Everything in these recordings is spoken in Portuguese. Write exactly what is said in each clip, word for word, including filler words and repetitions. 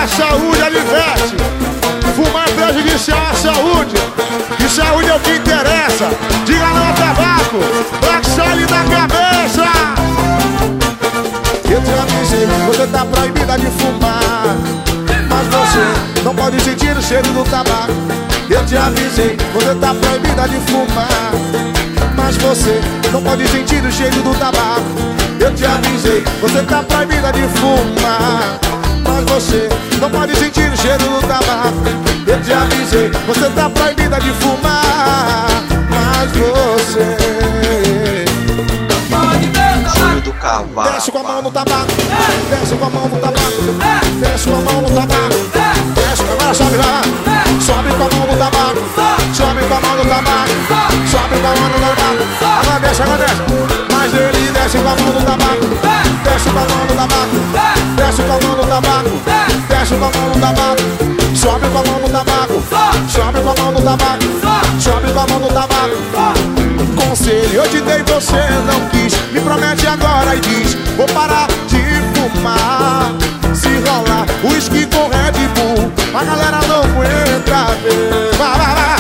a saúde, Alivete. Fumar prejudicial à saúde. E saúde é o que interessa. Diga não ao tabaco. Black Sally na cabeça. Eu te avisei, você tá proibida de fumar, mas você não pode sentir o cheiro do tabaco. Eu te avisei, você tá proibida de fumar, mas você não pode sentir o cheiro do tabaco. Eu te avisei, você tá proibida de fumar, mas você não pode sentir o cheiro do tabaco. Eu te avisei, você tá proibida de fumar, mas você do cavalo. desce com a mão no tabaco, desce com a mão no tabaco, desce com a mão no tabaco, desce, agora sobe lá, sobe com a mão no tabaco, sobe com a mão no tabaco, sobe com a mão no tabaco, agora desce, agora desce, mas ele desce com a mão no tabaco, desce com a mão no tabaco, desce com a mão no tabaco, desce com a mão no tabaco, sobe com a mão no tabaco, sobe com a mão no tabaco, sobe com a mão no tabaco. Conselho eu te dei, você não quis. Me promete agora e diz: vou parar de fumar. Se rolar uísque com Red Bull, a galera não aguenta ver. Vai, vai, vai.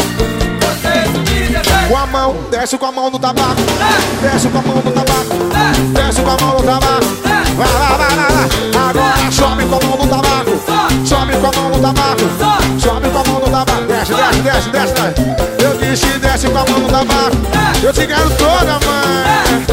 Com a mão, desce com a mão no tabaco, desce com a mão no tabaco, desce com a mão no tabaco. Vai, vai, vai, vai. Agora sobe com a mão no tabaco, sobe com a mão no tabaco, sobe com a mão no tabaco. Desce, desce, desce, desce, desce. Eu disse desce com a mão no tabaco. Eu te quero toda, mãe.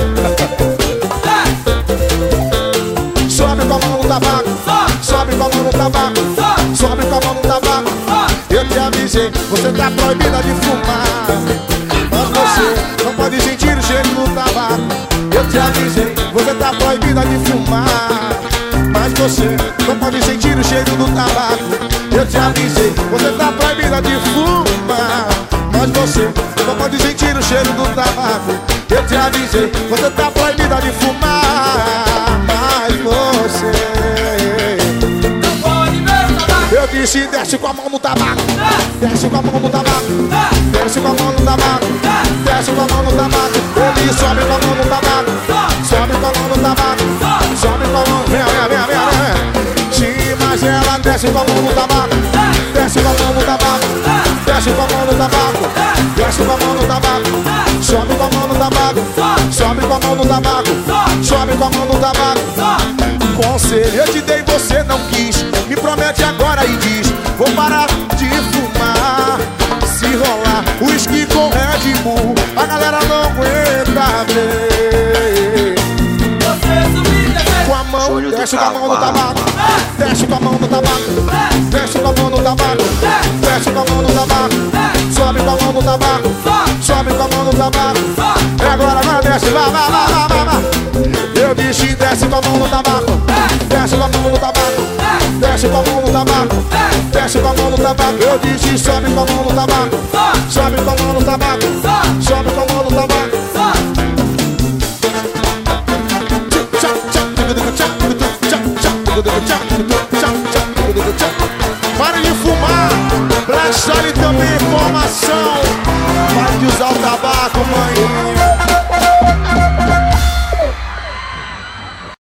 Sobe com a mão no tabaco, sobe com a mão no tabaco, sobe com a mão no tabaco. Eu te avisei, você tá proibida de fumar, mas você não pode sentir o cheiro do tabaco. Eu te avisei, você tá proibida de fumar, mas você não pode sentir o cheiro do tabaco. Eu te avisei, você tá proibida de fumar, mas você não pode sentir o cheiro do tabaco. Eu te avisei, você tá proibida de fumar, mas você não pode ver o tabaco. Eu disse desce com a mão no tabaco, desce com a mão no tabaco, desce com a mão no tabaco, desce com a mão no tabaco. Ele sobe com a mão no tabaco, sobe com a mão no tabaco, sobe com a mão, vem, vem, vem, vem, vem. Sim, mas ela desce com a mão no tabaco, desce com a mão no tabaco, desce com a mão no tabaco, desce com a mão no tabaco, sobe com a mão no tabaco, sobe com a mão no tabaco, sobe com a mão no tabaco. Conselho eu te dei, você não quis. Me promete agora e diz: vou parar de fumar. Se rolar uísque com Red Bull, a galera não aguenta ver. Com a mão, desce com a mão no tabaco, desce com a mão no tabaco, desce com a mão no tabaco, desce com a mão no tabaco, sobe com a mão no tabaco, sobe com a mão no tabaco. E agora, agora desce, vai, vai, vai, vai, vai. Eu disse desce com a mão no tabaco, desce com a mão no tabaco, desce com a mão no tabaco, desce com a mão no tabaco. Eu disse sobe com a mão no tabaco, sobe com a mão no tabaco, sobe com a mão no tabaco. Para de fumar. Black Sally também informação.